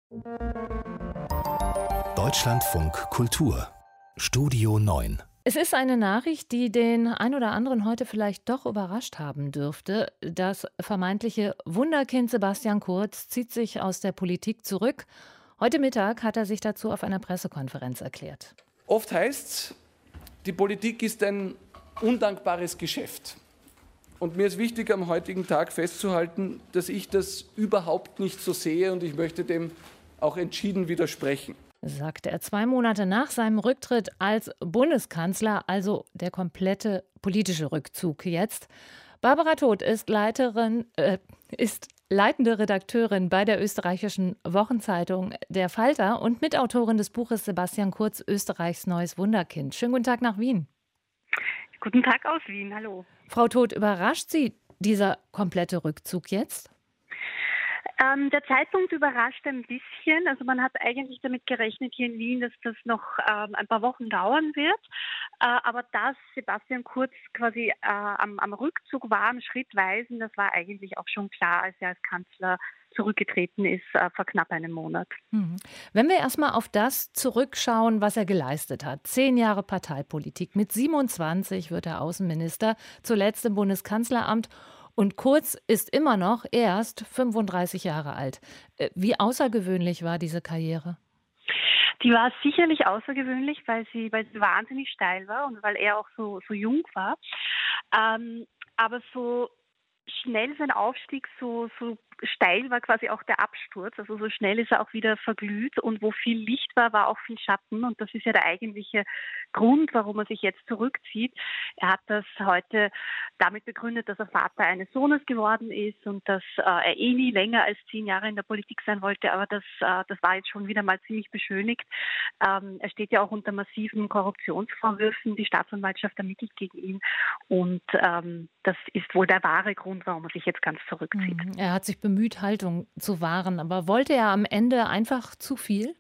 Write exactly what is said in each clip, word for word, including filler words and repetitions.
Deutschlandfunk Kultur Studio neun. Es ist eine Nachricht, die den ein oder anderen heute vielleicht doch überrascht haben dürfte. Das vermeintliche Wunderkind Sebastian Kurz zieht sich aus der Politik zurück. Heute Mittag hat er sich dazu auf einer Pressekonferenz erklärt. Oft heißt es, die Politik ist ein undankbares Geschäft. Und mir ist wichtig, am heutigen Tag festzuhalten, dass ich das überhaupt nicht so sehe und ich möchte dem auch entschieden widersprechen. Sagte er zwei Monate nach seinem Rücktritt als Bundeskanzler, also der komplette politische Rückzug jetzt. Barbara Todt ist Leiterin, äh, ist leitende Redakteurin bei der österreichischen Wochenzeitung Der Falter und Mitautorin des Buches Sebastian Kurz, Österreichs neues Wunderkind. Schönen guten Tag nach Wien. Guten Tag aus Wien, hallo. Frau Todt, überrascht Sie dieser komplette Rückzug jetzt? Ähm, der Zeitpunkt überrascht ein bisschen. Also man hat eigentlich damit gerechnet hier in Wien, dass das noch ähm, ein paar Wochen dauern wird. Äh, aber dass Sebastian Kurz quasi äh, am, am Rückzug war, am Schrittweisen, das war eigentlich auch schon klar, als er als Kanzler zurückgetreten ist äh, vor knapp einem Monat. Mhm. Wenn wir erstmal auf das zurückschauen, was er geleistet hat. Zehn Jahre Parteipolitik. Mit siebenundzwanzig wird er Außenminister, zuletzt im Bundeskanzleramt. Und Kurz ist immer noch erst fünfunddreißig Jahre alt. Wie außergewöhnlich war diese Karriere? Die war sicherlich außergewöhnlich, weil sie, weil sie wahnsinnig steil war und weil er auch so, so jung war. Ähm, aber so schnell sein Aufstieg, so, so steil war quasi auch der Absturz. Also so schnell ist er auch wieder verglüht und wo viel Licht war, war auch viel Schatten. Und das ist ja der eigentliche Grund, warum er sich jetzt zurückzieht. Er hat das heute damit begründet, dass er Vater eines Sohnes geworden ist und dass äh, er eh nie länger als zehn Jahre in der Politik sein wollte. Aber das, äh, das war jetzt schon wieder mal ziemlich beschönigt. Ähm, er steht ja auch unter massiven Korruptionsvorwürfen. Die Staatsanwaltschaft ermittelt gegen ihn. Und ähm, das ist wohl der wahre Grund, warum er sich jetzt ganz zurückzieht. Mhm. Er hat sich bemüht, Haltung zu wahren. Aber wollte er am Ende einfach zu viel?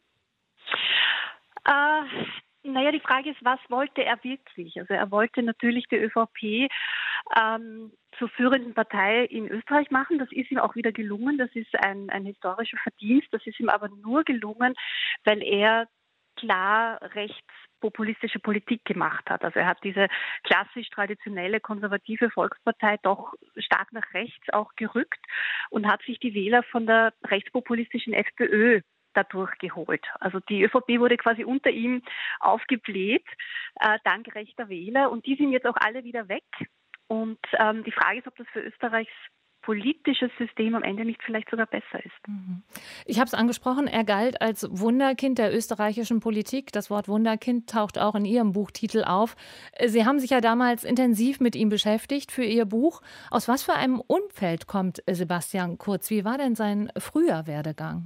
Äh, naja, die Frage ist, was wollte er wirklich? Also er wollte natürlich die ÖVP ähm, zur führenden Partei in Österreich machen. Das ist ihm auch wieder gelungen. Das ist ein, ein historischer Verdienst. Das ist ihm aber nur gelungen, weil er klar rechtspopulistische Politik gemacht hat. Also er hat diese klassisch traditionelle konservative Volkspartei doch stark nach rechts auch gerückt und hat sich die Wähler von der rechtspopulistischen FPÖ dadurch geholt. Also die ÖVP wurde quasi unter ihm aufgebläht, äh, dank rechter Wähler, und die sind jetzt auch alle wieder weg. Und ähm, die Frage ist, ob das für Österreichs politisches System am Ende nicht vielleicht sogar besser ist. Ich habe es angesprochen, er galt als Wunderkind der österreichischen Politik. Das Wort Wunderkind taucht auch in Ihrem Buchtitel auf. Sie haben sich ja damals intensiv mit ihm beschäftigt für Ihr Buch. Aus was für einem Umfeld kommt Sebastian Kurz? Wie war denn sein früher Werdegang?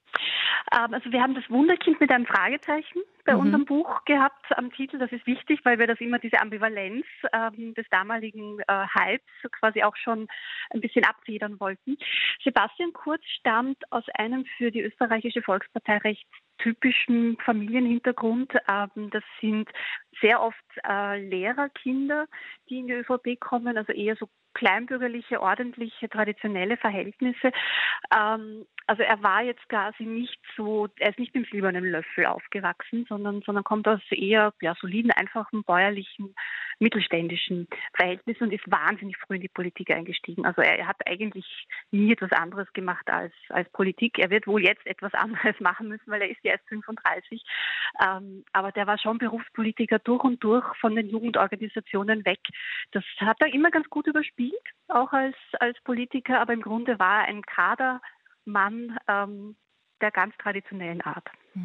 Also wir haben das Wunderkind mit einem Fragezeichen bei mhm. unserem Buch gehabt am Titel. Das ist wichtig, weil wir das immer diese Ambivalenz ähm, des damaligen äh, Hypes quasi auch schon ein bisschen abfedern wollten. Sebastian Kurz stammt aus einem für die österreichische Volkspartei recht typischen Familienhintergrund. Ähm, das sind sehr oft äh, Lehrerkinder, die in die ÖVP kommen, also eher so kleinbürgerliche, ordentliche, traditionelle Verhältnisse. Ähm, also er war jetzt quasi nicht so, er ist nicht mit dem silbernen Löffel aufgewachsen, sondern, sondern kommt aus eher ja, soliden, einfachen, bäuerlichen, mittelständischen Verhältnissen und ist wahnsinnig früh in die Politik eingestiegen. Also er, er hat eigentlich nie etwas anderes gemacht als, als Politik. Er wird wohl jetzt etwas anderes machen müssen, weil er ist ja erst fünfunddreißig. Ähm, aber der war schon Berufspolitiker durch und durch, von den Jugendorganisationen weg. Das hat er immer ganz gut überspielt, auch als, als Politiker, aber im Grunde war er ein Kadermann ähm, der ganz traditionellen Art.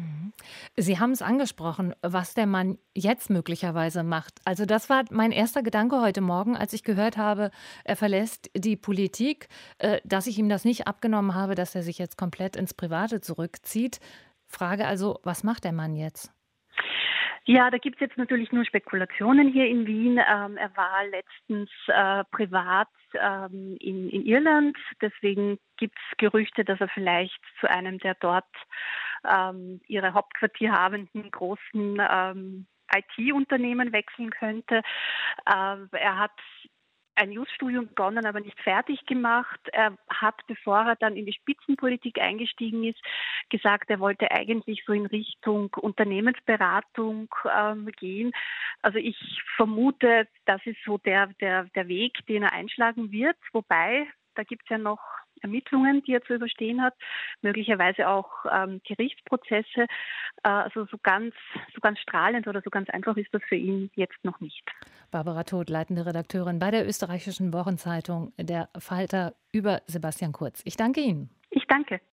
Sie haben es angesprochen, was der Mann jetzt möglicherweise macht. Also das war mein erster Gedanke heute Morgen, als ich gehört habe, er verlässt die Politik, äh, dass ich ihm das nicht abgenommen habe, dass er sich jetzt komplett ins Private zurückzieht. Frage also, was macht der Mann jetzt? Ja, da gibt es jetzt natürlich nur Spekulationen hier in Wien. Ähm, er war letztens äh, privat ähm, in, in Irland. Deswegen gibt es Gerüchte, dass er vielleicht zu einem der dort ähm, ihre Hauptquartier habenden großen ähm, I T-Unternehmen wechseln könnte. Äh, er hat ein Jus-Studium begonnen, aber nicht fertig gemacht. Er hat, bevor er dann in die Spitzenpolitik eingestiegen ist, gesagt, er wollte eigentlich so in Richtung Unternehmensberatung ähm, gehen. Also ich vermute, das ist so der, der, der Weg, den er einschlagen wird. Wobei, da gibt es ja noch Ermittlungen, die er zu überstehen hat, möglicherweise auch ähm, Gerichtsprozesse. Äh, also so ganz, so ganz strahlend oder so ganz einfach ist das für ihn jetzt noch nicht. Barbara Todt, leitende Redakteurin bei der österreichischen Wochenzeitung Der Falter, über Sebastian Kurz. Ich danke Ihnen. Ich danke.